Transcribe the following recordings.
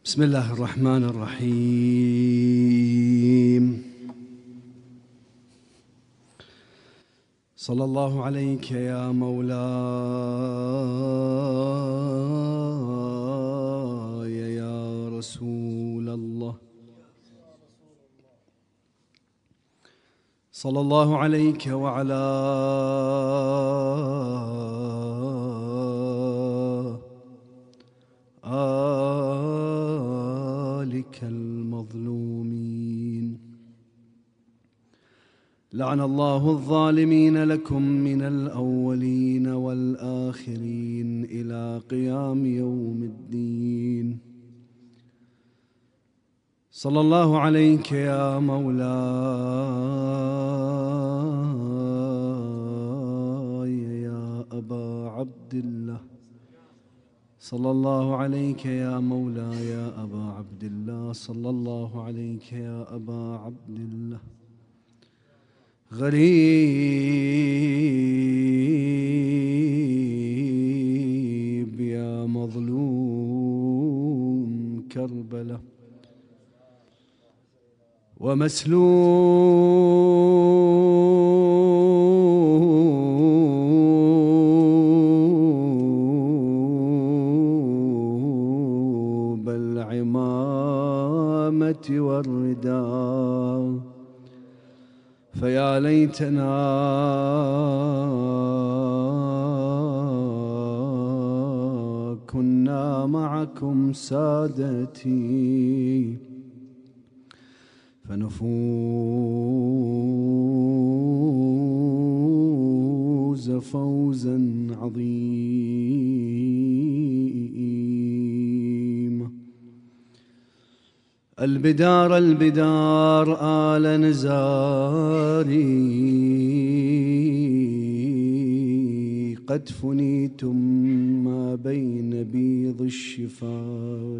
بسم الله الرحمن الرحيم. صلى الله عليك يا مولاي يا رسول الله. صلى الله عليك وعلى آلك المظلومين. لعن الله الظالمين لكم من الأولين والآخرين إلى قيام يوم الدين. صلى الله عليك يا مولاي يا أبا عبد الله. صلى الله عليك يا مولاي يا أبا عبد الله. صلى الله عليك يا أبا عبد الله. غريب يا مظلوم كربلاء، ومسلوب العمامة والرداء، فيا ليتنا كنا معكم سادتي فنفوز فوزا عظيما. البدار البدار آل نزاري، قد فنيتم ما بين بيض الشفار.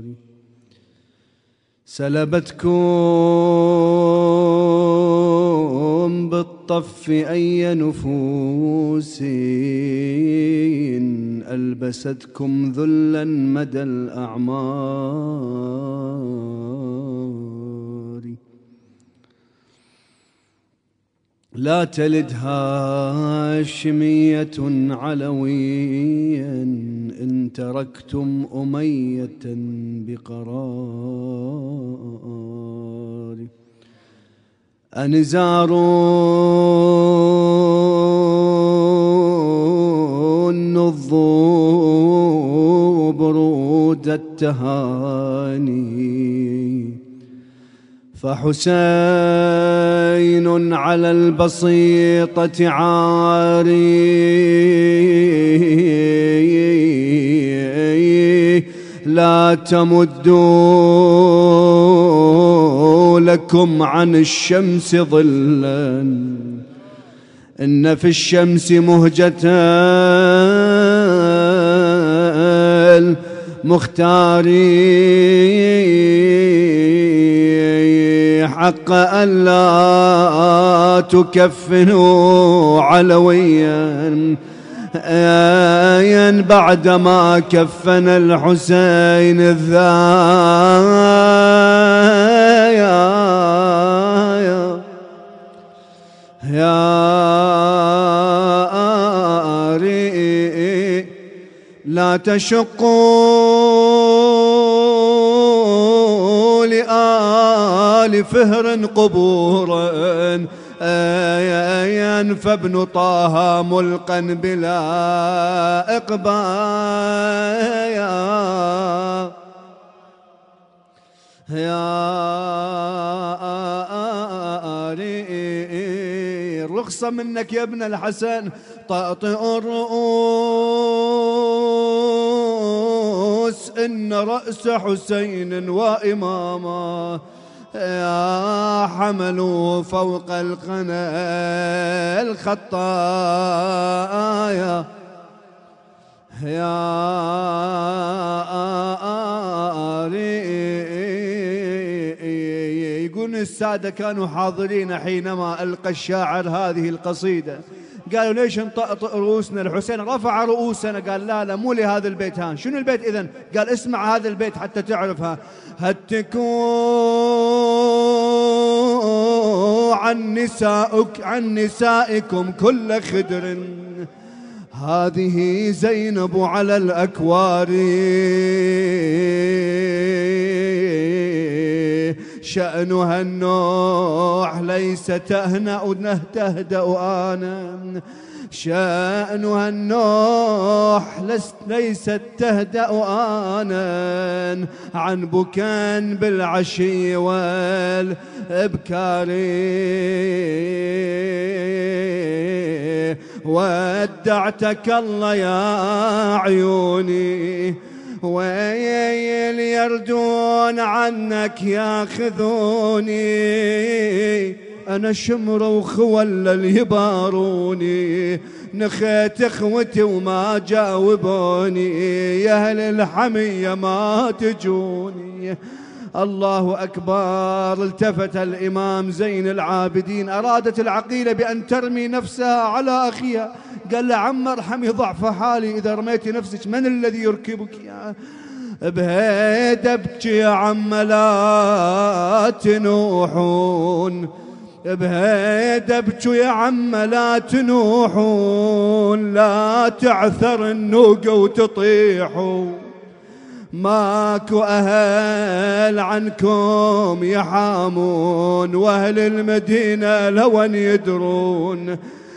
سلبتكم بالطف أي نفوس، ألبستكم ذلا مدى الأعمار. لا تلد هاشمية علويا إن تركتم أمية بقرار. أنزار نضوا برود التهاني، فحسين على البسيطة عاري. لا تمدوا لكم عن الشمس ظلا، إن في الشمس مهجة المختار. حق ألا تكفنوا علويا بعدما كفن الحسين يا لا تشقوا لآل فهر قبورا، فابن طه ملقا بلا إقبال. يا رخصة منك يا ابن الحسن، طأطئ الرؤوس إن رأس حسين وإماما. يا حملوا فوق القنا الخطايا. يا يقول السادة كانوا حاضرين حينما ألقى الشاعر هذه القصيدة. قالوا ليش نطقطق رؤوسنا؟ الحسين رفع رؤوسنا قال لا لا مو لهذا البيت. هان شنو البيت إذن؟ قال اسمع هذا البيت حتى تعرفها. هتكوا عن نسائكم كل خدر، هذه زينب على الأكوار، شأنها النوح ليس تهدأ آنا، شأنها النوح ليست تهدأ آنا، عن بكان بالعشي والإبكار، ودعتك الله يا عيوني، ويل يردون عنك ياخذوني، أنا شمر وخول يباروني، نخيت اخوتي وما جاوبوني، يا أهل الحمية ما تجوني. الله أكبر. التفت الإمام زين العابدين، أرادت العقيلة بأن ترمي نفسها على أخيها، قال له عم ارحمي ضعف حالي، إذا رميتي نفسك من الذي يركبك؟ يا بهيد ابكي يا عم لا تنوحون، بهيد ابكي يا عم لا تنوحون، لا تعثر النوقة وتطيحوا، ماكو أهل عنكم يحامون، وأهل المدينة لون يدرون،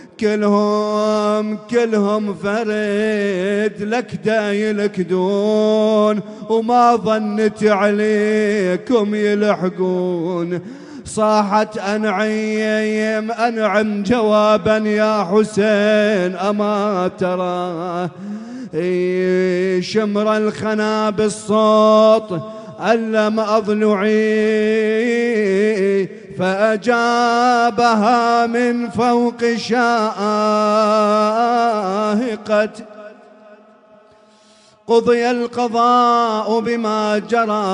كلهم فرد لك دا يلكدون، وما ظنت عليكم يلحقون. صاحت أنعم جوابا يا حسين أما ترى، شمر الخنا بالصوت ألم أضلعي، فأجابها من فوق شاهقة، قضي القضاء بما جرى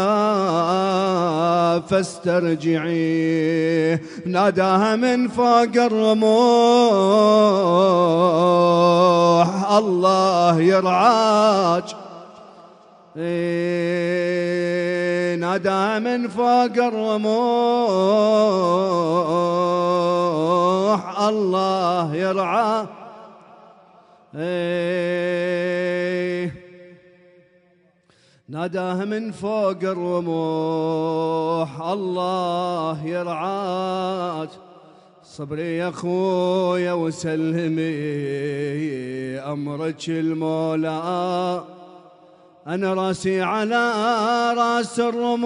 فاسترجعي، ناداها من فوق الرموح الله يرعاك، ناداها من فوق الرموح الله يرعاك، ناداها من فوق الرموح الله يرعاك، صبري يا خويا وسلمي أمرك المولى، أنا راسي على راس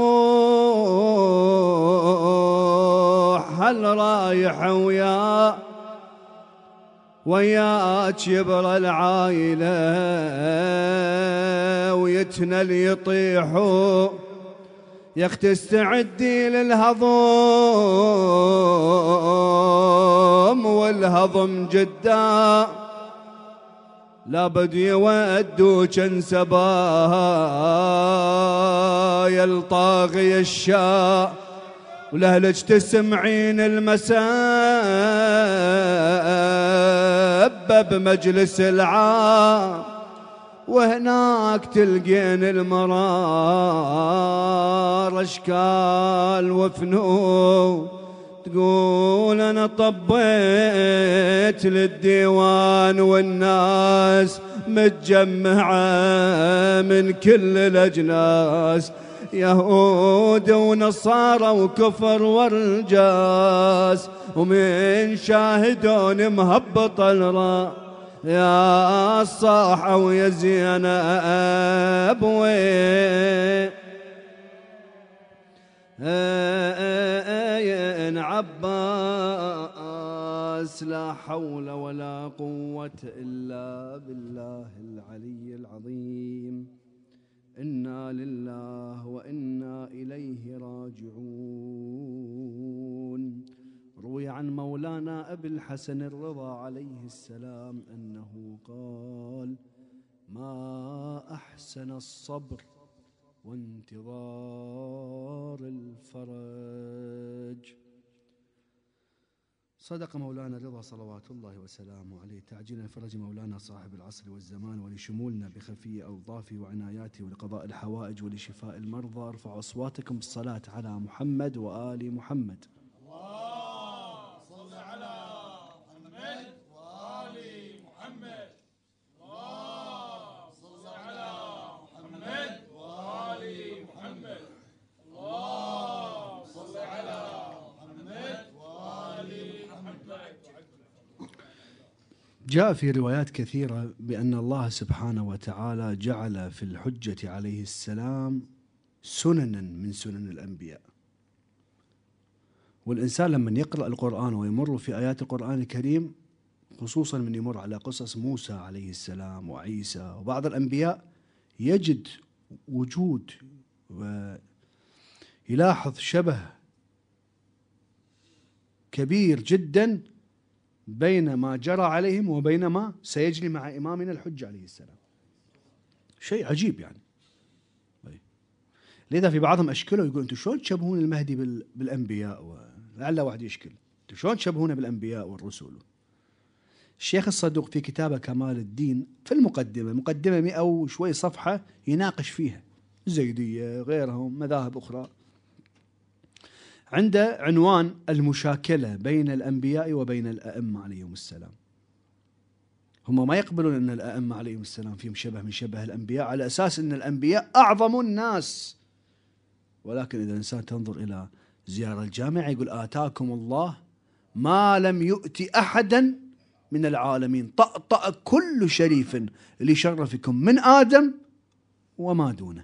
الرموح، هل رايح وياك يبرى العايلة، ويتنل يطيحوا يا اخت استعدي للهضم، والهضم جدا لابد يودوك انسبايا الطاغي الشاء، ولهلك تسمعين المسبة بمجلس العام، وهناك تلقين المرار اشكال وفنون، تقول انا طبيت للديوان والناس متجمعة من كل الاجناس، يهود ونصارى وكفر ورجاس، ومن شاهدون مهبط الراس، يا الصاحة ويا زينب وين عباس، لا حول ولا قوة إلا بالله العلي العظيم. إنا لله وإنا إليه راجعون. روي عن مولانا أبي الحسن الرضا عليه السلام أنه قال: ما أحسن الصبر وانتظار الفرج. صدق مولانا رضا صلوات الله وسلامه عليه، تعجيلا فرج مولانا صاحب العصر والزمان، ولشمولنا بخفي أوظافه وعناياته، ولقضاء الحوائج ولشفاء المرضى. ارفعوا أصواتكم بالصلاة على محمد وآل محمد. اللهم صل على محمد وآل محمد. اللهم صل على محمد وآل محمد. اللهم صل على محمد وآل محمد. جاء في روايات كثيرة بأن الله سبحانه وتعالى جعل في الحجة عليه السلام سننا من سنن الأنبياء، والإنسان لما يقرأ القرآن ويمر في آيات القرآن الكريم، خصوصا من يمر على قصص موسى عليه السلام وعيسى وبعض الأنبياء، يجد وجود ويلاحظ شبه كبير جدا بين ما جرى عليهم وبين ما سيجري مع إمامنا الحجة عليه السلام. شيء عجيب يعني. لذا في بعضهم أشكلوا يقول أنتم شلون تشبهون المهدي بالأنبياء؟ لعل واحد يشكل أنتم شلون تشبهونه بالأنبياء والرسل؟ الشيخ الصدوق في كتابه كمال الدين في مقدمة 100 وشوي صفحة يناقش فيها الزيدية غيرهم مذاهب أخرى، عنده عنوان المشاكلة بين الأنبياء وبين الأئمة عليهم السلام. هم ما يقبلون أن الأئمة عليهم السلام فيهم شبه من شبه الأنبياء، على أساس أن الأنبياء أعظم الناس. ولكن إذا الإنسان تنظر إلى زيارة الجامعة يقول آتاكم الله ما لم يؤت أحدا من العالمين، طأطأ كل شريف لشرفكم من آدم وما دونه.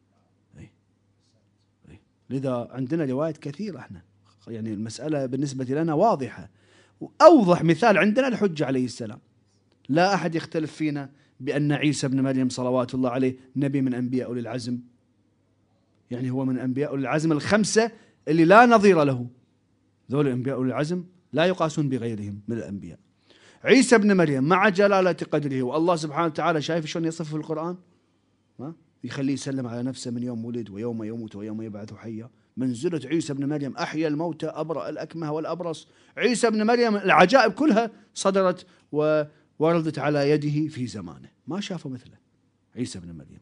لذا عندنا روايات كثيرة، احنا يعني المسألة بالنسبة لنا واضحة. وأوضح مثال عندنا الحجة عليه السلام، لا أحد يختلف فينا بأن عيسى بن مريم صلوات الله عليه نبي من أنبياء أولي العزم، يعني هو من أنبياء أولي العزم الخمسة اللي لا نظير له. ذول أنبياء أولي العزم لا يقاسون بغيرهم من الأنبياء. عيسى بن مريم مع جلالة قدره، والله سبحانه وتعالى شايف شلون يصف في القرآن، يخليه يسلم على نفسه من يوم ولد ويوم يموت ويوم يبعث حيا. منزلة عيسى بن مريم أحيا الموتى أبرأ الأكمه والأبرص. عيسى بن مريم العجائب كلها صدرت ووردت على يده في زمانه، ما شافوا مثله عيسى بن مريم.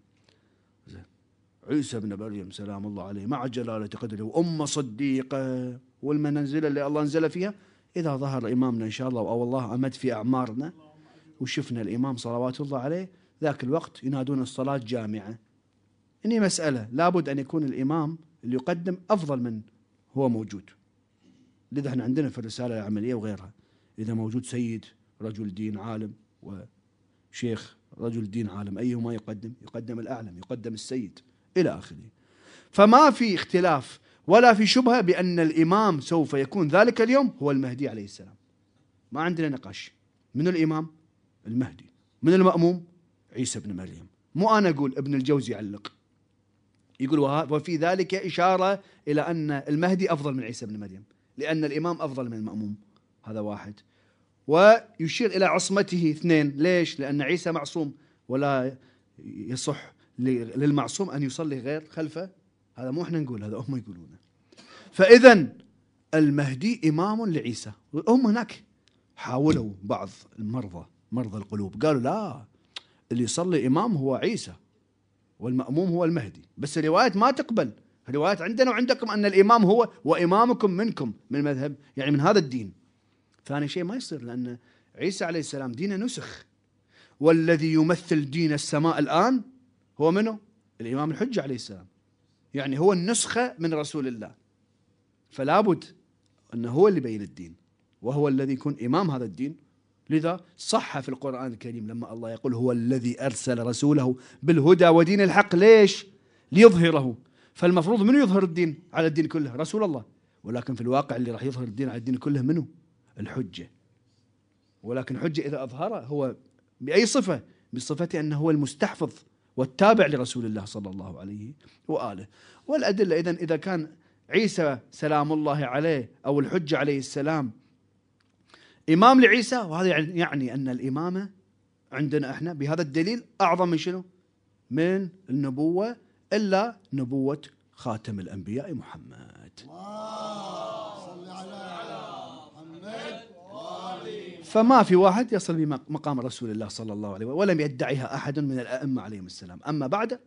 عيسى بن مريم سلام الله عليه مع جلالة قدره وأمة صديقة والمنزلة اللي الله نزل فيها. إذا ظهر إمامنا إن شاء الله أو الله أمد في أعمارنا وشفنا الإمام صلوات الله عليه، ذاك الوقت ينادون الصلاة جامعة. إني مسألة لابد أن يكون الإمام اللي يقدم أفضل من هو موجود. لذا احنا عندنا في الرسالة العملية وغيرها، إذا موجود سيد رجل دين عالم وشيخ رجل دين عالم، أيهما يقدم الأعلم، يقدم السيد إلى آخره. فما في اختلاف ولا في شبهة بأن الإمام سوف يكون ذلك اليوم هو المهدي عليه السلام، ما عندنا نقاش. من الإمام؟ المهدي. من المأموم؟ عيسى بن مريم. مو أنا أقول، ابن الجوزي يعلق يقول وفي ذلك إشارة إلى أن المهدي أفضل من عيسى بن مريم، لأن الإمام أفضل من المأموم، هذا واحد. ويشير إلى عصمته اثنين، ليش؟ لأن عيسى معصوم ولا يصح للمعصوم أن يصلي غير خلفه، هذا مو احنا نقول، هذا هم يقولونه. فإذا المهدي إمام لعيسى. هم هناك حاولوا بعض مرضى القلوب قالوا لا، اللي يصلي إمام هو عيسى والمأموم هو المهدي، بس الروايات ما تقبل. الروايات عندنا وعندكم أن الإمام هو وإمامكم منكم من المذهب، يعني من هذا الدين. ثاني شيء ما يصير، لأن عيسى عليه السلام دينه نسخ، والذي يمثل دين السماء الآن هو منه؟ الإمام الحجة عليه السلام، يعني هو النسخة من رسول الله. فلا بد أنه هو اللي يبين الدين وهو الذي يكون إمام هذا الدين. لذا صح في القرآن الكريم لما الله يقول هو الذي أرسل رسوله بالهدى ودين الحق، ليش؟ ليظهره. فالمفروض منو يظهر الدين على الدين كله؟ رسول الله. ولكن في الواقع اللي راح يظهر الدين على الدين كله منو؟ الحجة. ولكن الحجة إذا أظهره هو بأي صفة؟ بصفة أنه هو المستحفظ والتابع لرسول الله صلى الله عليه وآله. والأدلة إذا كان عيسى سلام الله عليه أو الحجة عليه السلام إمام لعيسى، وهذا يعني أن الإمامة عندنا إحنا بهذا الدليل أعظم من شنو؟ من النبوة، إلا نبوة خاتم الأنبياء محمد. اللهم صل على محمد فما في واحد يصل بمقام رسول الله صلى الله عليه وسلم، ولم يدعيها أحد من الأئمة عليهم السلام. أما بعد،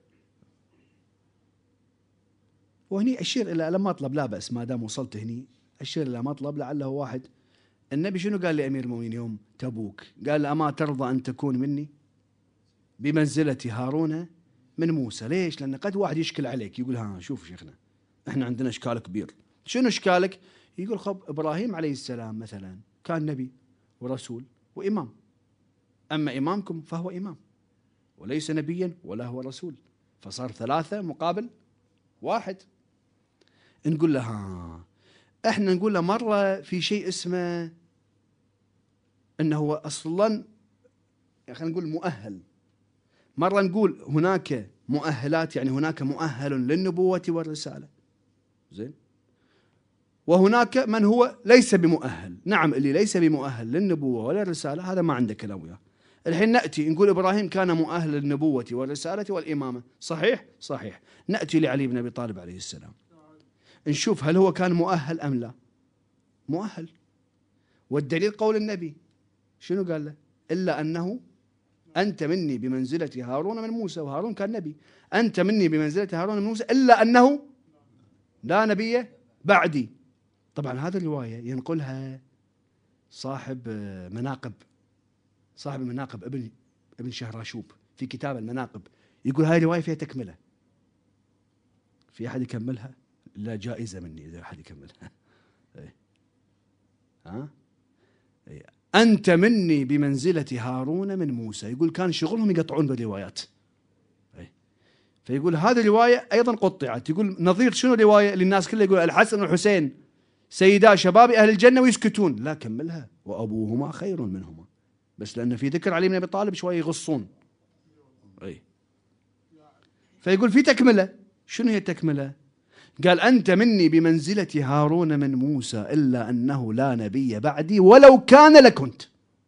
وهني أشير إلى مطلب، لا بأس ما دام وصلت هني أشير إلى مطلب لعله واحد. النبي شنو قال لأمير المؤمنين يوم تبوك؟ قال: أما ترضى أن تكون مني بمنزلة هارون من موسى؟ ليش؟ لأن قد واحد يشكل عليك يقول: ها شوف شيخنا، احنا عندنا إشكال كبير. شنو إشكالك؟ يقول: خب إبراهيم عليه السلام مثلا كان نبي ورسول وإمام، أما إمامكم فهو إمام وليس نبيا ولا هو رسول، فصار 3 مقابل 1. نقول له: ها احنا نقول له مرة في شيء اسمه انه هو اصلا، خلينا نقول مؤهل. مرة نقول هناك مؤهلات، يعني هناك مؤهل للنبوة والرسالة، زين، وهناك من هو ليس بمؤهل. نعم، اللي ليس بمؤهل للنبوة ولا الرسالة هذا ما عنده كلام وياه. الحين نأتي نقول إبراهيم كان مؤهل للنبوة والرسالة والإمامة، صحيح؟ صحيح. نأتي لعلي بن أبي طالب عليه السلام، نشوف هل هو كان مؤهل أم لا. مؤهل، والدليل قول النبي شنو قال له؟ إلا أنه أنت مني بمنزلة هارون من موسى، وهارون كان نبي. أنت مني بمنزلة هارون من موسى إلا أنه لا نبي بعدي. طبعا هذه الرواية ينقلها صاحب مناقب ابن شهراشوب في كتاب المناقب، يقول هاي الرواية فيها تكملة. في أحد يكملها؟ لا، جائزة مني إذا أحد يكملها. ها؟ أنت مني بمنزلة هارون من موسى. يقول كان شغلهم يقطعون بالروايات. فيقول هذه الرواية أيضا قطعت. يقول نظير شنو الرواية اللي الناس كلها يقول الحسن والحسين سيدا شباب أهل الجنة ويسكتون؟ لا، كملها: وأبوهما خير منهما. بس لأن في ذكر علي بن أبي طالب شوي يغصون. فيقول في تكملة. شنو هي التكملة؟ قال: أنت مني بمنزلة هارون من موسى إلا أنه لا نبي بعدي ولو كان لكنت.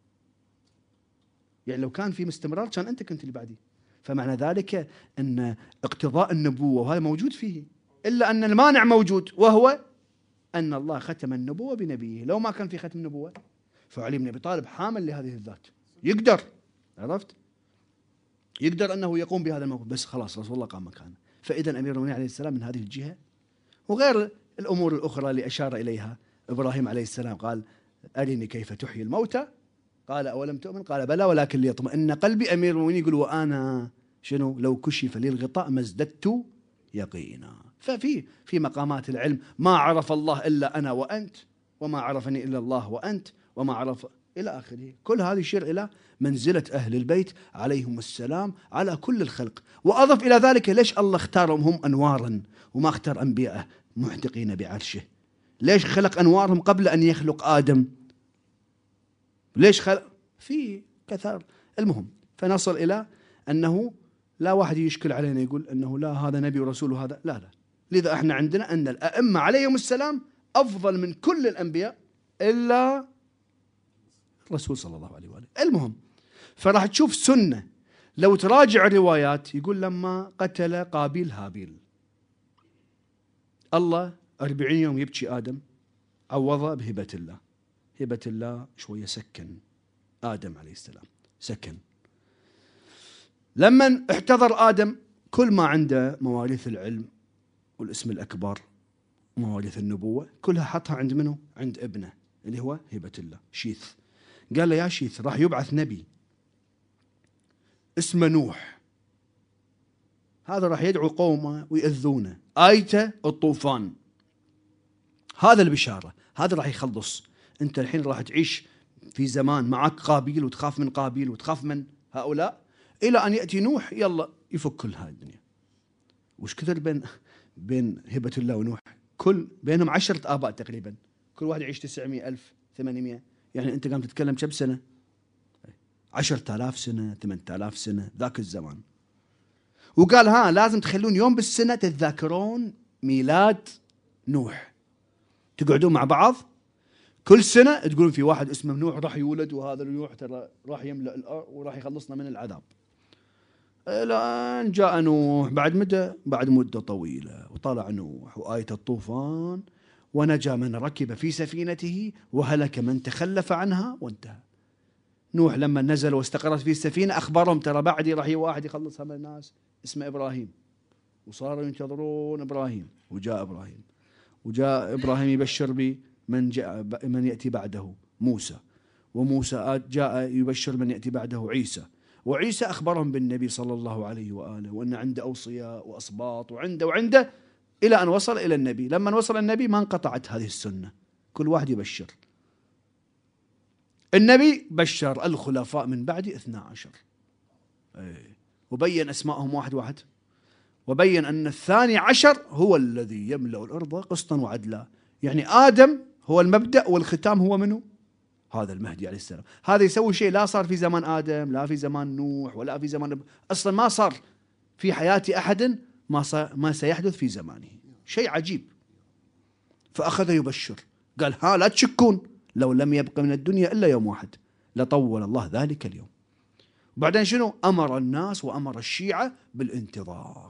يعني لو كان في استمرار كان أنت كنت اللي بعدي. فمعنى ذلك أن اقتضاء النبوة وهذا موجود فيه، إلا أن المانع موجود، وهو أن الله ختم النبوة بنبيه. لو ما كان في ختم النبوة فعلي بن أبي طالب حامل لهذه الذات، يقدر، عرفت، يقدر أنه يقوم بهذا الموقف، بس خلاص رسول الله قام مكانه. فإذا أمير المؤمنين عليه السلام من هذه الجهة، وغير الأمور الأخرى اللي أشار إليها. إبراهيم عليه السلام قال: أرني كيف تحيي الموتى، قال: أولم تؤمن، قال: بلى ولكن ليطمئن قلبي. أمير المؤمنين يقول: وأنا شنو لو كشف لي الغطاء ما ازددت يقينا. في مقامات العلم ما عرف الله إلا أنا وأنت، وما عرفني إلا الله وأنت، وما عرف إلى آخره. كل هذا يشير إلى منزلة أهل البيت عليهم السلام على كل الخلق. وأضف إلى ذلك ليش الله اختارهم هم أنوارا وما اختار أنبياء محدقين بعرشه؟ ليش خلق أنوارهم قبل أن يخلق آدم؟ ليش خلق؟ في كثار. المهم، فنصل إلى أنه لا واحد يشكل علينا يقول أنه لا هذا نبي ورسول وهذا لا. لذا احنا عندنا أن الأئمة عليهم السلام أفضل من كل الأنبياء إلا الرسول صلى الله عليه وآله. المهم، فراح تشوف سنة لو تراجع الروايات. يقول لما قتل قابيل هابيل، الله 40 يوم يبكي آدم، عوضه بهبة الله. هبة الله شوية سكن آدم عليه السلام، سكن. لما احتضر آدم كل ما عنده مواريث العلم والاسم الأكبر ومواريث النبوة كلها حطها عند منه؟ عند ابنه اللي هو هبة الله، شيث. قال له: يا شيث، راح يبعث نبي اسمه نوح، هذا راح يدعو قومه ويأذونه، آيته الطوفان، هذا البشارة، هذا راح يخلص. أنت الحين راح تعيش في زمان معك قابيل وتخاف من قابيل وتخاف من هؤلاء، إلى أن يأتي نوح يلا يفك كل هذه الدنيا. وش كثر بين هبة الله ونوح؟ كل بينهم 10 آباء تقريبا، كل واحد يعيش 900,000 800. يعني أنت قام تتكلم كم سنة؟ 10,000 سنة 8,000 سنة ذاك الزمان. وقال لازم تخلون يوم بالسنة تتذاكرون ميلاد نوح، تقعدون مع بعض كل سنة تقولون في واحد اسمه نوح راح يولد، وهذا نوح ترى راح يملأ الأرض وراح يخلصنا من العذاب. الآن جاء نوح بعد مدة طويلة، وطلع نوح وآية الطوفان ونجا من ركب في سفينته وهلك من تخلف عنها وانتهى. نوح لما نزل واستقرت في السفينة أخبرهم ترى بعدي راح يجي واحد يخلص هم الناس اسمه إبراهيم، وصاروا ينتظرون إبراهيم، وجاء إبراهيم يبشر من يأتي بعده موسى، وموسى جاء يبشر من يأتي بعده عيسى، وعيسى أخبرهم بالنبي صلى الله عليه وآله وأن عنده أوصياء وأسباط وعنده إلى أن وصل إلى النبي. لما وصل النبي ما انقطعت هذه السنة، كل واحد يبشر. النبي بشر الخلفاء من بعد 12 وبين أسمائهم واحد، وبين أن 12 هو الذي يملأ الأرض قسطا وعدلا. يعني آدم هو المبدأ والختام هو منه هذا المهدي عليه السلام. هذا يسوي شيء لا صار في زمان آدم، لا في زمان نوح، ولا في زمان أصلا ما صار في حياة أحد ما سيحدث في زمانه، شيء عجيب. فأخذ يبشر، قال لا تشكون، لو لم يبق من الدنيا إلا يوم واحد لطول الله ذلك اليوم. بعدين شنو؟ أمر الناس وأمر الشيعة بالانتظار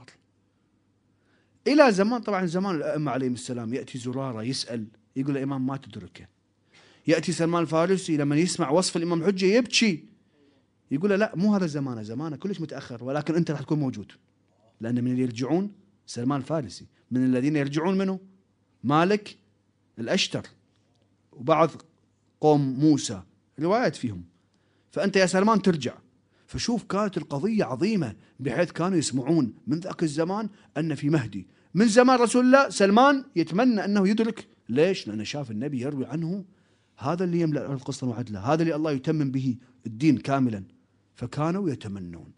إلى زمان. طبعا زمان الأئمة عليهم السلام يأتي زرارة يسأل، يقول الإمام ما تدركه. يأتي سلمان الفارسي لما يسمع وصف الإمام الحجة يبكي، يقول له لا مو هذا زمانه كلش متأخر، ولكن أنت راح تكون موجود. لأن من اللي يرجعون سلمان الفارسي، من الذين يرجعون منه مالك الأشتر وبعض قوم موسى، روايات فيهم. فأنت يا سلمان ترجع. فشوف كانت القضية عظيمة، بحيث كانوا يسمعون من ذاك الزمان أن في مهدي. من زمان رسول الله سلمان يتمنى أنه يدرك. ليش؟ لأنه شاف النبي يروي عنه هذا اللي يملأ الأرض قسطا وعدلا، هذا اللي الله يتمم به الدين كاملا. فكانوا يتمنون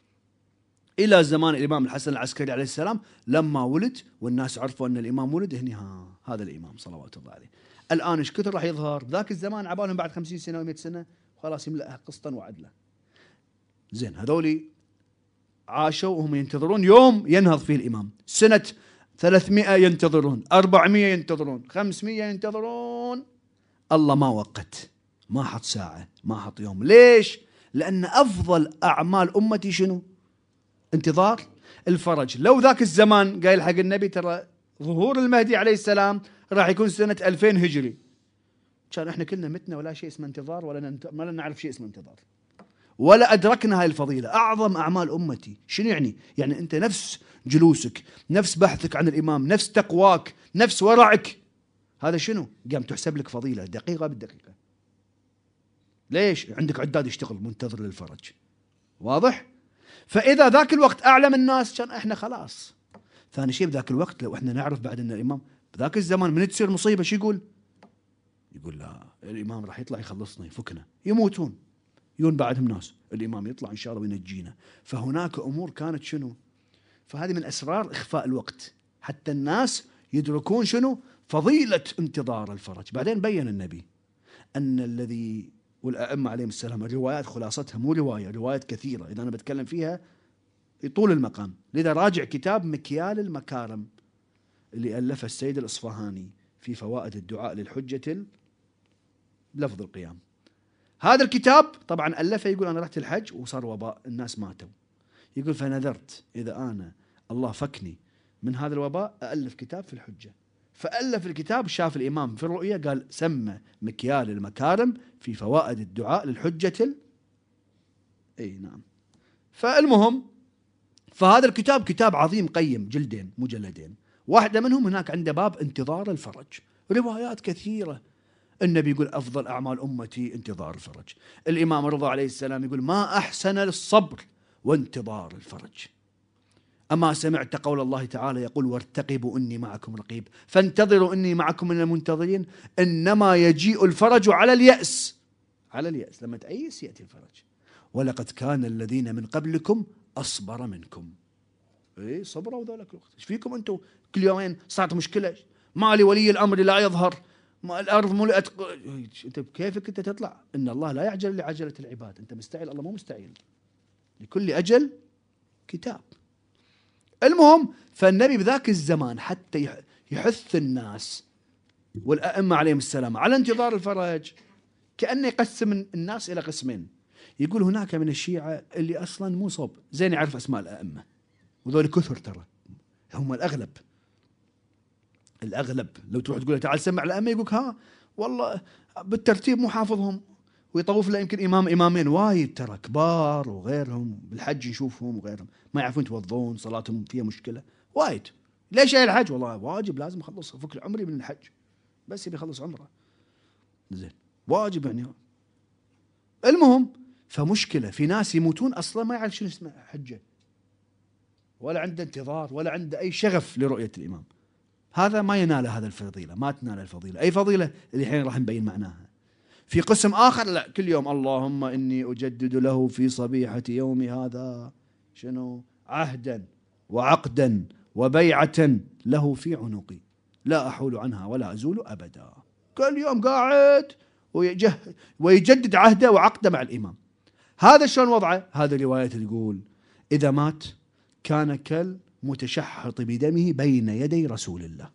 إلى زمان الإمام الحسن العسكري عليه السلام لما ولد، والناس عرفوا أن الإمام ولد، هني هذا الإمام صلوات الله عليه. الآن إيش كثر راح يظهر؟ ذاك الزمان عبالهم بعد 50 سنة و100 سنة خلاص يملأها قسطا وعدلا. زين، هذولي عاشوا وهم ينتظرون يوم ينهض فيه الإمام. سنة 300 ينتظرون، 400 ينتظرون، 500 ينتظرون. الله ما وقت، ما حط ساعة، ما حط يوم. ليش؟ لأن أفضل أعمال أمتي شنو؟ انتظار الفرج. لو ذاك الزمان قايل حق النبي ترى ظهور المهدي عليه السلام راح يكون سنة 2000 هجري، كان احنا كلنا متنا ولا شيء اسمه انتظار، ولا نعرف شيء اسمه انتظار، ولا أدركنا هاي الفضيلة. أعظم أعمال أمتي شنو يعني؟ يعني أنت نفس جلوسك، نفس بحثك عن الإمام، نفس تقواك، نفس ورعك، هذا شنو؟ قام تحسب لك فضيلة دقيقة بالدقيقة. ليش؟ عندك عداد يشتغل منتظر للفرج. واضح؟ فإذا ذاك الوقت أعلم الناس كان إحنا خلاص. ثاني شيء بذاك الوقت لو إحنا نعرف بعد أن الإمام بذاك الزمان من تصير مصيبة شو يقول؟ يقول لا الإمام راح يطلع يخلصنا يفكنا، يموتون، يون بعدهم ناس، الإمام يطلع إن شاء الله وينجينا. فهناك أمور كانت شنو؟ فهذه من أسرار إخفاء الوقت، حتى الناس يدركون شنو؟ فضيلة انتظار الفرج. بعدين بين النبي أن الذي، والأئمة عليهم السلام، الروايات خلاصتها مو روايات كثيرة، إذا أنا بتكلم فيها يطول المقام. لذا راجع كتاب مكيال المكارم اللي ألفه السيد الإصفهاني في فوائد الدعاء للحجة بلفظ القيام. هذا الكتاب طبعا ألفه، يقول أنا رحت الحج وصار وباء، الناس ماتوا، يقول فنذرت إذا أنا الله فكني من هذا الوباء ألف كتاب في الحجة. فألف الكتاب، شاف الإمام في الرؤية قال سمى مكيال المكارم في فوائد الدعاء للحجة أي نعم. فالمهم، فهذا الكتاب كتاب عظيم قيم، جلدين مجلدين، واحدة منهم هناك عنده باب انتظار الفرج، روايات كثيرة. النبي يقول أفضل أعمال أمتي انتظار الفرج. الإمام الرضا عليه السلام يقول ما أحسن الصبر وانتظار الفرج. أما سمعت قول الله تعالى يقول وارتقبوا إني معكم رقيب، فانتظروا إني معكم من المنتظرين. إنما يجيء الفرج على اليأس، على اليأس لما تأيس يأتي الفرج. ولقد كان الذين من قبلكم أصبر منكم. إيه صبروا ذلك الوقت. إيش فيكم أنتم كل يومين صارت مشكلة، مالي ولي الأمر لا يظهر، ما الأرض ملئت، أنت كيفك أنت تطلع؟ إن الله لا يعجل لعجلة العباد، أنت مستعجل، الله مو مستعجل، لكل أجل كتاب. المهم، فالنبي بذاك الزمان حتى يحث الناس والأئمة عليهم السلام على انتظار الفرج، كأنه يقسم الناس إلى قسمين. يقول هناك من الشيعة اللي أصلا مو صوب زين يعرف أسماء الأئمة، وذول كثر ترى هم الأغلب، الأغلب لو تروح تقول له تعال سمع الأئمة يقولك ها والله بالترتيب مو حافظهم، ويطوف له يمكن إمام إمامين وايد ترى كبار وغيرهم، بالحج نشوفهم وغيرهم ما يعرفون يتوضون، صلاتهم فيها مشكلة وايد. ليش جاي الحج؟ والله واجب لازم أخلص فك عمري من الحج، بس يبي يخلص عمره زين واجب يعني. المهم فمشكلة في ناس يموتون أصلا ما يعرف شنو اسمه حجة، ولا عنده انتظار ولا عنده أي شغف لرؤية الإمام. هذا ما ينال هذا الفضيلة، ما تنال الفضيلة. أي فضيلة اللي الحين راح نبين معناها. في قسم آخر لا، كل يوم اللهم إني أجدد له في صبيحة يوم هذا شنو عهدا وعقدا وبيعة له في عنقي لا أحول عنها ولا أزول أبدا. كل يوم قاعد ويجدد عهده وعقده مع الإمام. هذا شلون وضعه؟ هذا رواية تقول إذا مات كان كالمتشحط بدمه بين يدي رسول الله.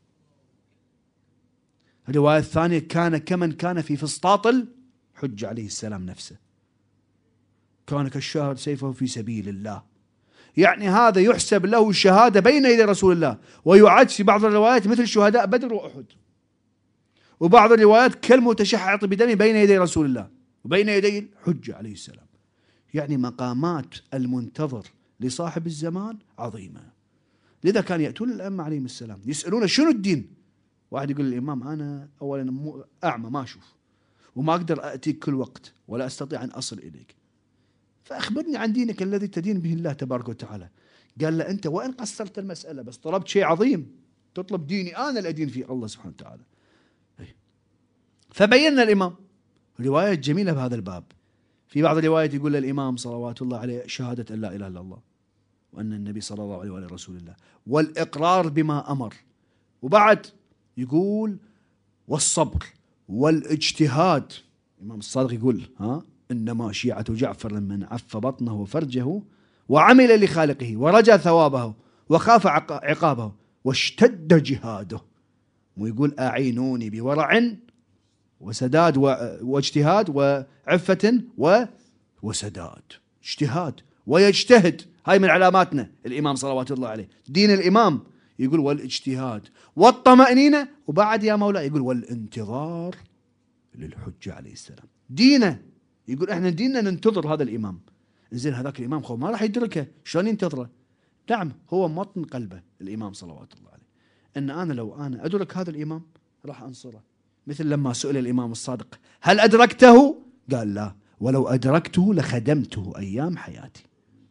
الرواية الثانية كان كمن كان في فسطاط الحج عليه السلام نفسه، كان كالشاهد سيفه في سبيل الله. يعني هذا يحسب له الشهادة بين يدي رسول الله، ويعد في بعض الروايات مثل شهداء بدر وأحد، وبعض الروايات كالمتشحط بدمه بين يدي رسول الله وبين يدي الحج عليه السلام. يعني مقامات المنتظر لصاحب الزمان عظيمة. لذا كان يأتون الأئمة عليهم السلام يسألون شنو الدين. واحد يقول للإمام أنا أولا أعمى ما أشوف وما أقدر أأتيك كل وقت ولا أستطيع أن أصل إليك، فأخبرني عن دينك الذي تدين به الله تبارك وتعالى. قال له أنت وإن قصرت المسألة بس طلبت شيء عظيم، تطلب ديني أنا الأدين فيه الله سبحانه وتعالى. فبينا الإمام رواية جميلة بهذا الباب. في بعض الروايات يقول للإمام صلوات الله عليه شهادة أن لا إله إلا الله وأن النبي صلى الله عليه وآله رسول الله والإقرار بما أمر، وبعد يقول والصبر والاجتهاد. الإمام الصادق يقول إنما شيعة جعفر من عف بطنه وفرجه وعمل لخالقه ورجى ثوابه وخاف عقابه واشتد جهاده. ويقول أعينوني بورع وسداد واجتهاد وعفة وسداد. اجتهاد ويجتهد، هاي من علاماتنا الإمام صلوات الله عليه. دين الإمام يقول والاجتهاد والطمأنينة، وبعد يا مولاي يقول والانتظار للحجة عليه السلام. دينه يقول احنا ديننا ننتظر هذا الإمام. زين هذاك الإمام خو ما راح يدركه، شلون ينتظره؟ نعم هو مطن قلبه الإمام صلوات الله عليه أن أنا لو أنا أدرك هذا الإمام راح أنصره. مثل لما سئل الإمام الصادق هل أدركته؟ قال لا، ولو أدركته لخدمته أيام حياتي.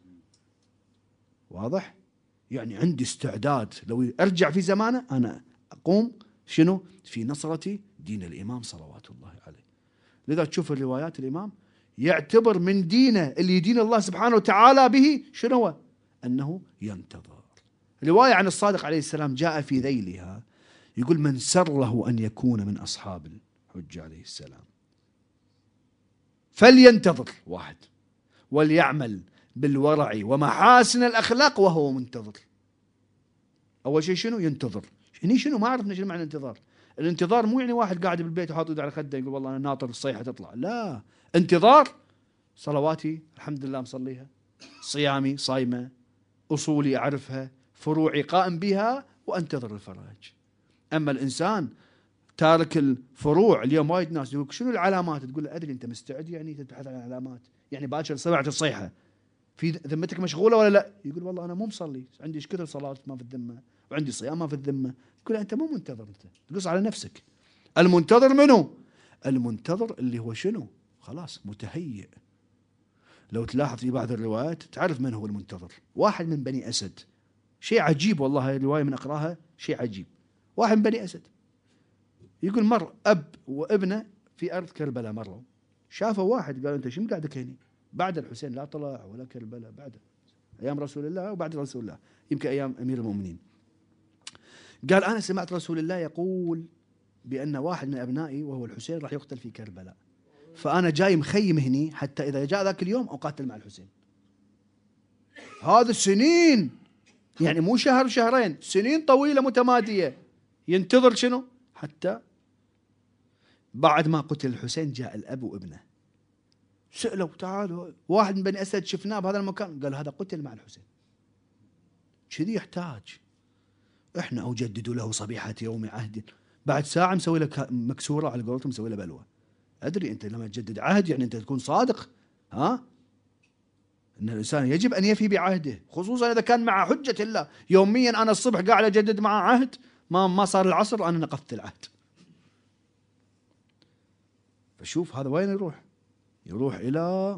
واضح؟ يعني عندي استعداد لو أرجع في زمانه أنا أقوم شنو؟ في نصرة دين الإمام صلوات الله عليه. لذا تشوف الروايات الإمام يعتبر من دينه اللي يدين الله سبحانه وتعالى به شنو هو؟ أنه ينتظر. رواية عن الصادق عليه السلام جاء في ذيلها يقول من سره أن يكون من أصحاب الحج عليه السلام فلينتظر واحد وليعمل بالورع ومحاسن الأخلاق وهو منتظر. أول شيء شنو؟ ينتظر. هني شنو؟ ما عرفنا شنو معنى الانتظار. الانتظار مو يعني واحد قاعد بالبيت وحاط يده على خده يقول والله أنا ناطر الصيحة تطلع، لا. انتظار صلواتي الحمد لله مصليها، صيامي صايمة، أصولي أعرفها، فروعي قائم بها وأنتظر الفرج. أما الإنسان تارك الفروع، اليوم وايد ناس يقول شنو العلامات؟ تقول له أدري أنت مستعد يعني تبحث عن العلامات؟ يعني باكر سمعت الصيحة في ذمتك مشغولة ولا لا؟ يقول والله أنا مو مصلي، عندي ايش كثر صلاة ما في الذمة وعندي صيام ما في الذمة. يقول أنت مو منتظر، أنت تقص على نفسك. المنتظر منه؟ المنتظر اللي هو شنو؟ خلاص متهيئ. لو تلاحظ في بعض الروايات تعرف من هو المنتظر. واحد من بني أسد، شيء عجيب والله، هاي الرواية من أقراها شيء عجيب. واحد من بني أسد يقول مر أب وابنه في أرض كربلاء، مروا شافوا واحد قال أنت شو قاعدك هنا؟ بعد الحسين لا طلع ولا كربلاء، بعد أيام رسول الله وبعد رسول الله، يمكن أيام أمير المؤمنين. قال أنا سمعت رسول الله يقول بأن واحد من أبنائي وهو الحسين راح يقتل في كربلاء، فأنا جاي مخيم هني حتى إذا جاء ذاك اليوم أقاتل مع الحسين. هذا سنين، يعني مو شهر شهرين، سنين طويلة متمادية ينتظر شنو؟ حتى بعد ما قتل الحسين جاء الأب وابنه سألوا تعالوا واحد من بني أسد شفناه بهذا المكان، قال هذا قتل مع الحسين. كذي يحتاج احنا أجدد له صبيحة يوم عهد، بعد ساعة مسوي لك مكسورة على قولتهم، مسوي له بلوى. أدري أنت لما تجدد عهد يعني أنت تكون صادق، ها؟ أن الإنسان يجب أن يفي بعهده، خصوصا إذا كان مع حجة الله. يوميا أنا الصبح قاعد أجدد معه عهد، ما صار العصر أنا نقضت العهد. فشوف هذا وين يروح؟ يروح إلى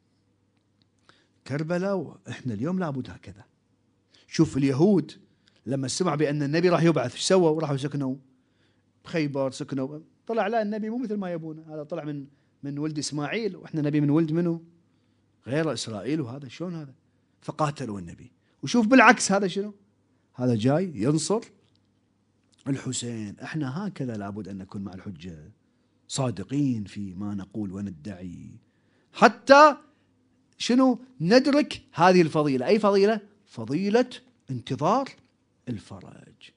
كربلاء. إحنا اليوم لابد هكذا. شوف اليهود لما سمع بأن النبي راح يبعث ايش سووا؟ راحوا سكنوا بخيبر، سكنوا. طلع لا النبي مو مثل ما يبون، هذا طلع من ولد إسماعيل، وإحنا نبي من ولد منه غير إسرائيل، وهذا شلون هذا؟ فقاتلوا النبي. وشوف بالعكس هذا شنو؟ هذا جاي ينصر الحسين. احنا هكذا لابد أن نكون مع الحجة، صادقين في ما نقول وندعي، حتى شنو؟ ندرك هذه الفضيلة. أي فضيلة؟ فضيلة انتظار الفرج.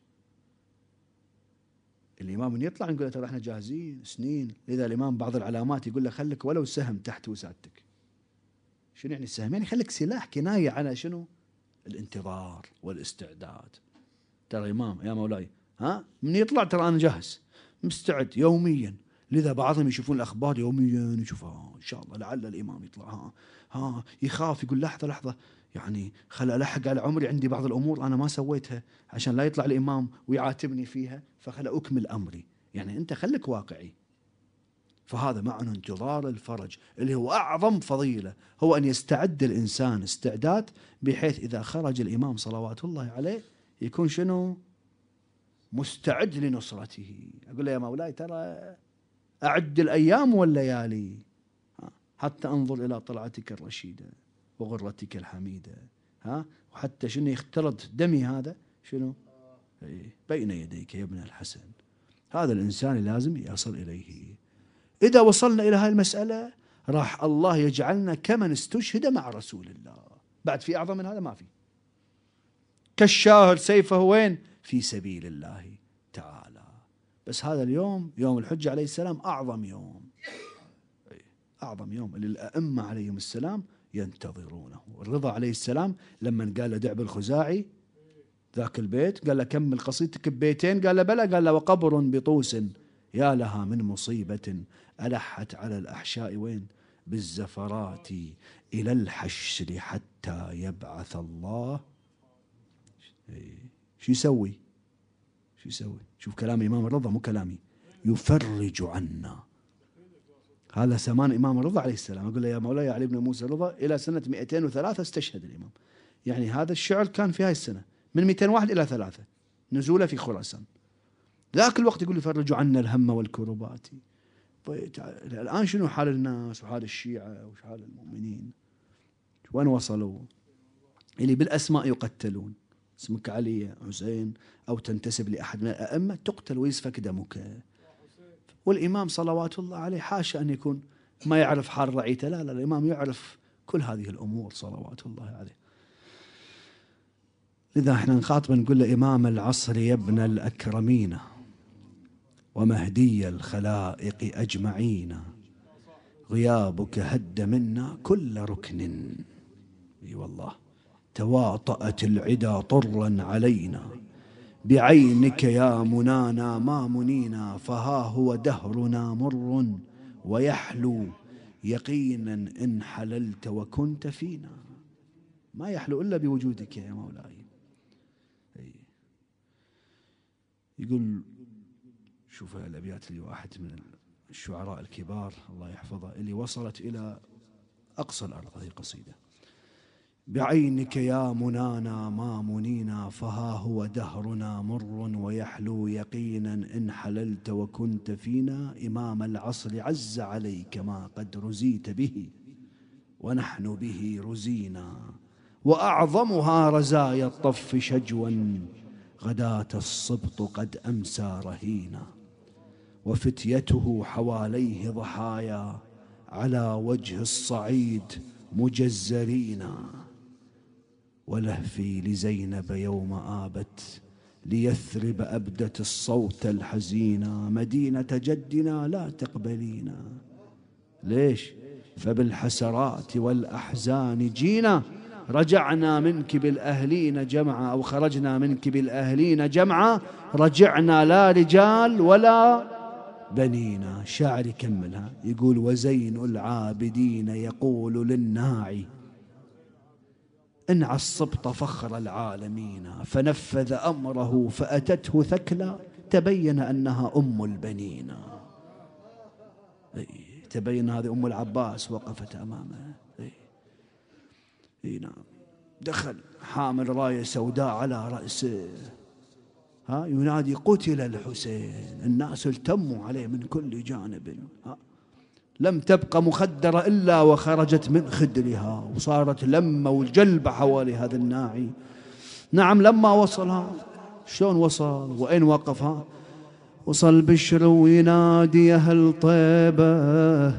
الإمام من يطلع نقول له ترى احنا جاهزين سنين. لذا الإمام بعض العلامات يقول له خلك ولو سهم تحت وسادتك. شنو يعني السهم؟ يعني خلك سلاح كناية على شنو؟ الانتظار والاستعداد. ترى إمام يا مولاي، ها من يطلع ترى أنا جاهز مستعد يوميا. لذا بعضهم يشوفون الأخبار يوميا، يشوفها إن شاء الله لعل الإمام يطلع، ها يخاف يقول لحظة يعني خل ألحق على عمري، عندي بعض الأمور أنا ما سويتها عشان لا يطلع الإمام ويعاتبني فيها، فخل أكمل أمري. يعني أنت خلك واقعي. فهذا معنى انتظار الفرج، اللي هو أعظم فضيلة، هو أن يستعد الإنسان استعداد بحيث إذا خرج الإمام صلوات الله عليه يكون شنو؟ مستعد لنصرته. أقول له يا مولاي ترى أعد الأيام والليالي حتى أنظر إلى طلعتك الرشيدة وغرتك الحميدة، ها، وحتى شنو يختلط دمي هذا شنو بين يديك يا ابن الحسن. هذا الإنسان لازم يصل إليه. إذا وصلنا إلى هاي المسألة راح الله يجعلنا كمن استشهد مع رسول الله. بعد في أعظم من هذا ما في. كالشاهد سيفه وين؟ في سبيل الله تعالى. بس هذا اليوم يوم الحجة عليه السلام أعظم يوم، أعظم يوم اللي الأئمة عليهم السلام ينتظرونه. الرضا عليه السلام لما قال له دعب الخزاعي ذاك البيت، قال له كمل قصيدتك ببيتين، قال له بلى، قال له وقبر بطوس يا لها من مصيبة ألحت على الأحشاء وين؟ بالزفرات إلى الحشر حتى يبعث الله. شو يسوي؟ شو يسوي؟ شوف كلام إمام الرضا مو كلامي. يفرج عنا. هذا سمان إمام الرضا عليه السلام. أقول له يا مولاي علي بن موسى الرضا إلى سنة 203 استشهد الإمام. يعني هذا الشعر كان في هاي السنة من 201 إلى 3 نزوله في خراسان. ذاك الوقت يقول يفرج عنا الهم والكربات. الآن شنو حال الناس وحال الشيعة وحال المؤمنين؟ وين وصلوا؟ اللي بالأسماء يقتلون، اسمك علي حسين أو تنتسب لأحد من الأئمة تقتل ويسفك دمك. والإمام صلوات الله عليه حاشا أن يكون ما يعرف حال رعيته، لا الإمام يعرف كل هذه الأمور صلوات الله عليه. لذا احنا نخاطب نقول له إمام العصر يا ابن الأكرمين ومهدي الخلائق أجمعين، غيابك هد منا كل ركن. اي والله تواطأت العدا طرا علينا، بعينك يا منانا ما منينا، فها هو دهرنا مر ويحلو يقينا إن حللت وكنت فينا. ما يحلو إلا بوجودك يا مولاي. يقول شوف الأبيات اللي واحد من الشعراء الكبار الله يحفظه اللي وصلت إلى أقصى الأرض، هذه القصيدة: بعينك يا منانا ما منينا، فها هو دهرنا مر ويحلو يقينا إن حللت وكنت فينا. إمام العصر عز عليك ما قد رزيت به ونحن به رزينا، وأعظمها رزايا الطف شجوا غداة الصبط قد أمسى رهينا، وفتيته حواليه ضحايا على وجه الصعيد مجزرين، ولهفي لزينب يوم آبت ليثرب أبدت الصوت الحزينا، مدينة جدنا لا تقبلينا. ليش؟ فبالحسرات والأحزان جينا، رجعنا منك بالأهلين جمعا، أو خرجنا منك بالأهلين جمعا، رجعنا لا رجال ولا بنينا. شاعر يكملها يقول: وزين العابدين يقول للناعي إن عصبت فخر العالمين، فنفذ أمره فأتته ثكلى، تبين أنها أم البنين. تبين هذه أم العباس وقفت أمامه. نعم. دخل حامل راية سوداء على رأسه، ينادي: قتل الحسين. الناس التموا عليه من كل جانب، لم تبقى مخدرة إلا وخرجت من خدرها، وصارت لمة والجلبة حوالي هذا الناعي. نعم. لما وصلها، شلون وصل وين وقفها؟ وصل بشر وينادي أهل طيبة،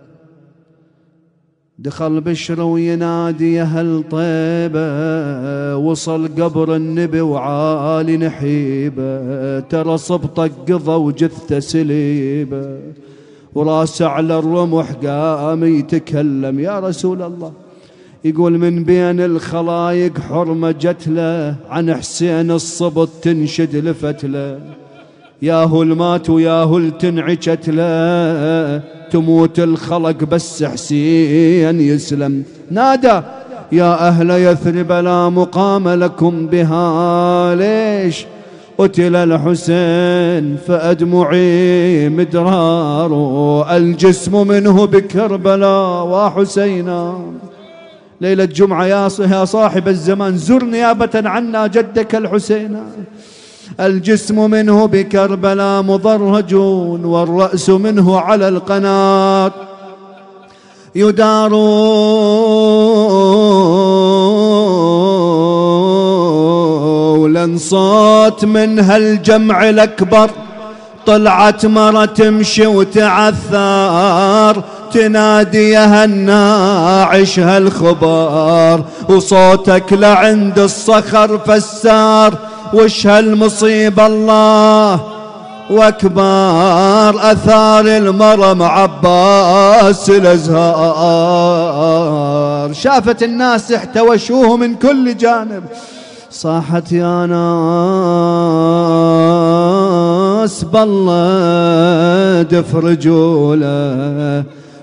دخل بشر وينادي أهل طيبة، وصل قبر النبي وعالي نحيبة، ترى صبطك قضى وجثته سليبة، وراسه على الرمح قام يتكلم: يا رسول الله. يقول: من بين الخلايق حرمة جت له، عن حسين الصبط تنشد لفتله، ياهو المات وياهو التنعجت له، تموت الخلق بس حسين يسلم. نادى: يا أهل يثرب لا مقام لكم بها، ليش قتل الحسين فأدمعي مدرار، الجسم منه بكربلاء وحسينا. ليلة جمعة يا صاحب الزمان، زر نيابة عنا جدك الحسين، الجسم منه بكربلاء مضرج، والرأس منه على القناة يدار، ولنصات من هالجمع الأكبر، طلعت مرة تمشي وتعثار، تنادي يا هالناعش هالخبر، وصوتك لعند الصخر فسار، وش هالمصيبة الله واكبر، اثار المرم عباس الازهار. شافت الناس احتوشوه من كل جانب، صاحت: يا ناس بالله دف رجوله،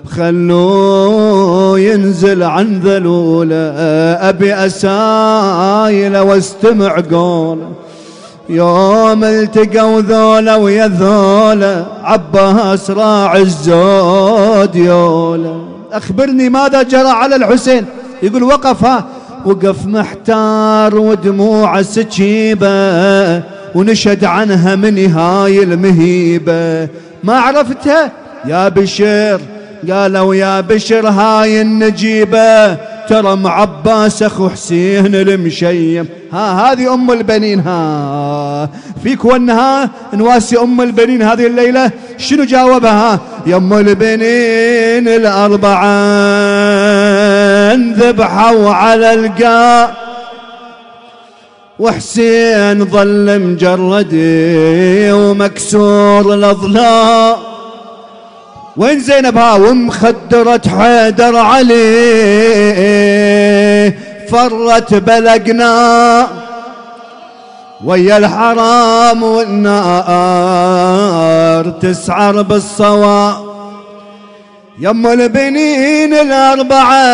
خلوه ينزل عن ذلوله، أبي أسايله واستمع قوله. يوم التقوا ذولا ويا ذولا، عباس راعي الزود يولا. أخبرني ماذا جرى على الحسين؟ يقول: وقف محتار ودموع سكيبة، ونشد عنها من هاي المهيبة، ما عرفتها يا بشر. قالوا: يا بشر هاي النجيبة، ترى عباس أخو حسين المشيم. هذه أم البنين. فيك وانها نواسي أم البنين هذه الليلة. شنو جاوبها؟ يا أم البنين الأربعة ذبحوا على القاع، وحسين ظل مجرد ومكسور الأضلاع. وين زينب؟ ومخدرة حيدر علي، فرت بلقنا ويا الحرام والنار تسعر بالصواء. يم البنين الأربعة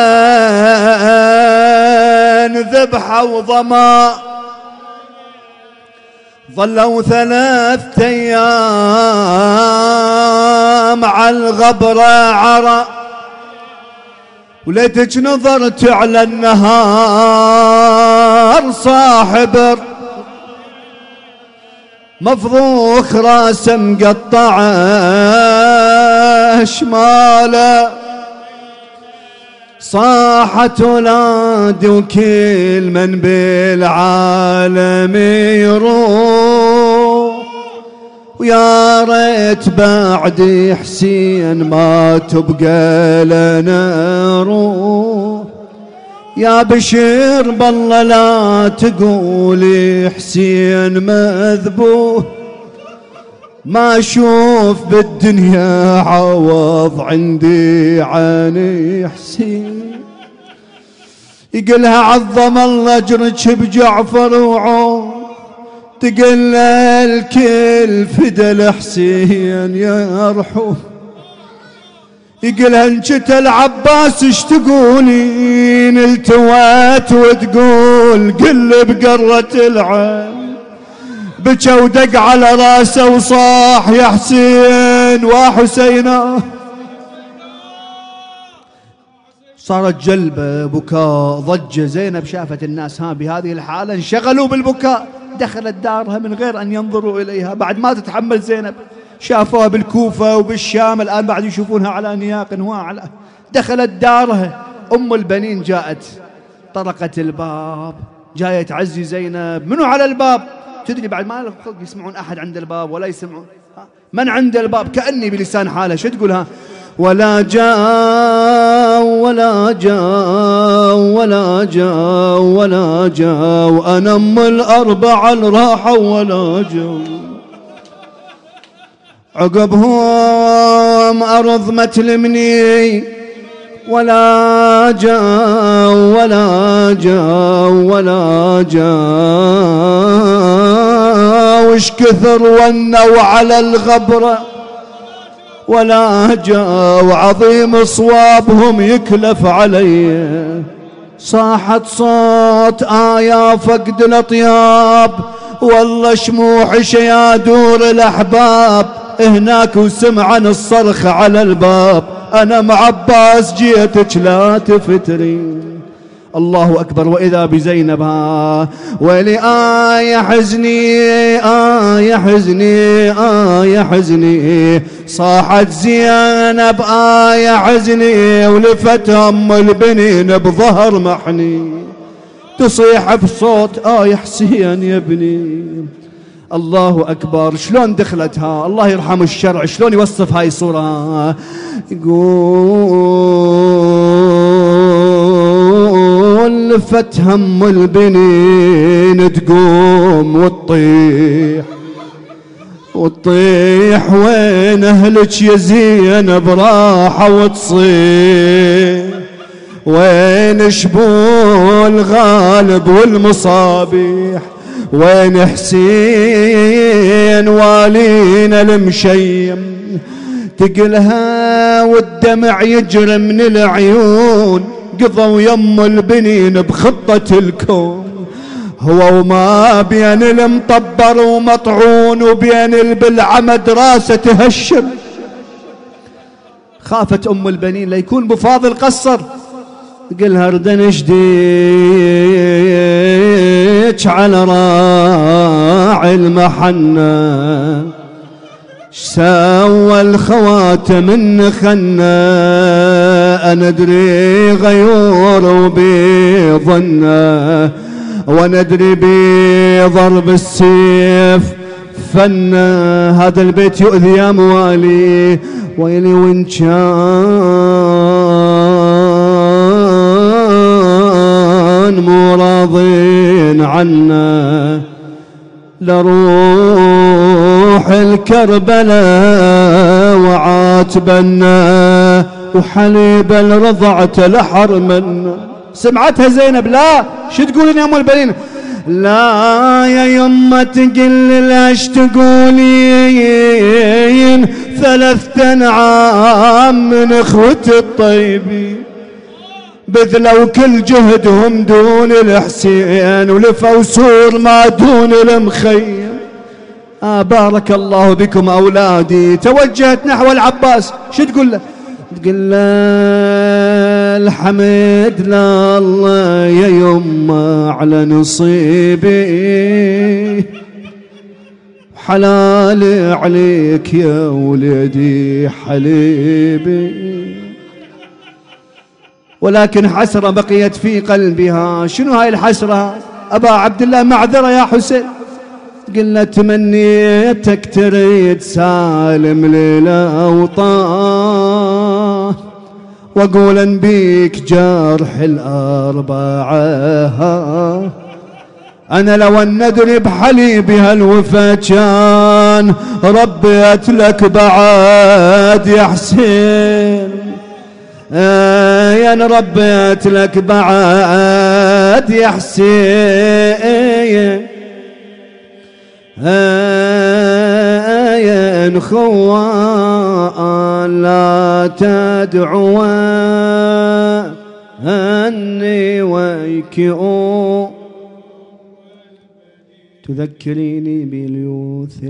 ذبحة وضما، ظلوا 3 أيام على الغبرة عرى، وليتك نظرت على النهار صاحب مفضوخ راسه مقطعه شماله. صاحت ولادي وكل من بالعالم يروح، ويا ريت بعد حسين ما تبقى لنا روح. يا بشير بالله لا تقولي حسين مذبوح، ما اشوف بالدنيا عوض عندي عن حسين. يقلها عظم الله اجرك بجعفر وعون، تقل الكل فدا الحسين يا رحوم. يقلها انشت العباس اش تقولين، التوات وتقول قل بقرة العين. بكى ودق على راسه وصاح يا حسين وحسينا. صارت جلبة بكاء ضجة. زينب شافت الناس بهذه الحالة انشغلوا بالبكاء، دخلت دارها من غير أن ينظروا إليها. بعد ما تتحمل زينب، شافوها بالكوفة وبالشام، الآن بعد يشوفونها على نياق واعلى. دخلت دارها. أم البنين جاءت طرقت الباب، جاية تعزي زينب. منو على الباب؟ تدري بعد ما الخلق يسمعون أحد عند الباب ولا يسمعون. من عند الباب؟ كأني بلسان حاله. شو تقولها؟ ولا جاء ولا جاء ولا جاء ولا جاء، أنا أم الأربعة الراحة ولا جاء. عقبهم أرض ما تلمني، ولا جاء ولا جاء ولا جاء، وش كثر ونوا على الغبرة ولا جاء، وعظيم صوابهم يكلف علي. صاحت صوت يا فقد الأطياب، والله شموع شيادور الأحباب. هناك وسمعن الصرخ على الباب، أنا مع عباس جيتك لا تفترين. الله أكبر. وإذا بزينب ويلي يا حزني يا حزني يا حزني. صاحت زينب يا حزني، ولفت أم البنين بظهر محني، تصيح بصوت يا حسين يا ابني. الله أكبر. شلون دخلتها؟ الله يرحم الشرع، شلون يوصف هاي الصورة. يقول لفت هم البنين تقوم وتطيح وتطيح، وين أهلك يا زينب راحة وتصيح، وين شبول غالب والمصابيح، وين حسين والينا المشيم. تقلها والدمع يجري من العيون، قضوا يم البنين بخطة الكون. هو وما بين المطبر ومطعون، وبين البلعمد راسه تهشم. خافت أم البنين ليكون بفاضل قصر. قلها ردن شديك على راعي المحنة، سوى الخواتم من خنا، أنا أدري غيور وبيظنه، وندري بضرب السيف فنا. هذا البيت يؤذي يا موالي، ويلي وإن كان مو راضين عنا، لروح الكربلاء وعاتبنا، وحليب الرضعة لحر منا. سمعتها زينب. لا، شو تقولين يا ام البنين؟ لا يا يمه تقل لاش تقولين، 3 عام من اخوتي الطيبين بذلوا كل جهدهم دون الحسين، ولفوا سور ما دون المخيم. بارك الله بكم أولادي. توجهت نحو العباس. شو تقول له؟ تقول له الحمد لله يا يمه على نصيبي، حلال عليك يا ولدي حليبي. ولكن حسرة بقيت في قلبها. شنو هاي الحسرة؟ أبا عبد الله معذرة يا حسين. قلنا تمنيتك تريد سالم للأوطان، وأقول بيك جرح الأربعة. أنا لو أن ندري بحليبي هالوفا كان ربيت لك بعد يا حسين. يا ربيت لك بعد يا حسين يا خوان لا تدعو أني ويكئو تذكريني باليوث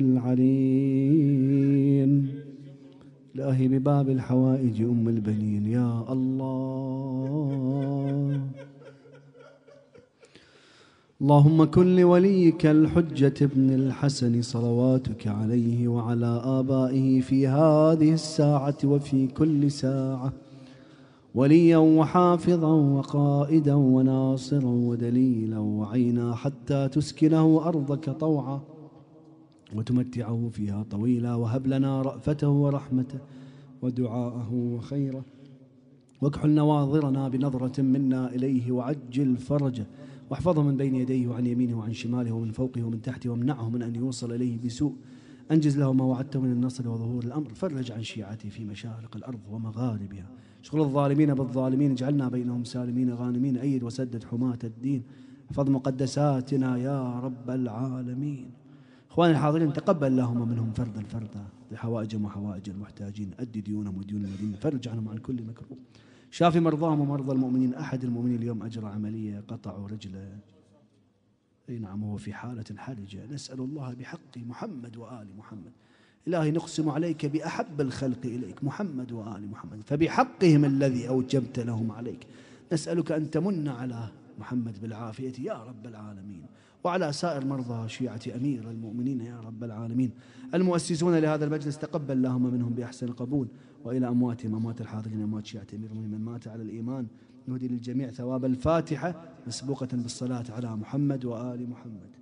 العرين إلهي بباب الحوائج أم البنين يا الله. اللهم كن لوليك الحجة ابن الحسن صلواتك عليه وعلى آبائه في هذه الساعة وفي كل ساعة وليا وحافظا وقائدا وناصرا ودليلا وعينا حتى تسكنه أرضك طوعا وتمتعه فيها طويلا وهب لنا رأفته ورحمته ودعاءه وخيره واكحل نواظرنا بنظرة منا إليه وعجل فرجه واحفظه من بين يديه وعن يمينه وعن شماله ومن فوقه ومن تحته وامنعه من أن يوصل إليه بسوء أنجز له ما وعدته من النصر وظهور الأمر فرج عن شيعته في مشارق الأرض ومغاربها شغل الظالمين بالظالمين اجعلنا بينهم سالمين غانمين أيد وسدد حماة الدين احفظ مقدساتنا يا رب العالمين. إخواني الحاضرين تقبل اللهم منهم فردا فردا لحوائجهم وحوائج المحتاجين أدي ديونهم وديون المدينة فرج عنهم عن كل مكروه شافي مرضاهم ومرضى المؤمنين. أحد المؤمنين اليوم أجرى عملية قطعوا رجله أي نعم هو في حالة حرجة نسأل الله بحق محمد وآل محمد إلهي نقسم عليك بأحب الخلق إليك محمد وآل محمد فبحقهم الذي أوجبت لهم عليك نسألك أن تمن على محمد بالعافية يا رب العالمين وعلى سائر مرضى شيعة أمير المؤمنين يا رب العالمين. المؤسسون لهذا المجلس تقبل اللهم منهم بأحسن قبول وإلى أمواتهم أموات الحاضرين أموات شيعة أمير المؤمنين من مات على الإيمان نهدي للجميع ثواب الفاتحة مسبوقة بالصلاة على محمد وآل محمد.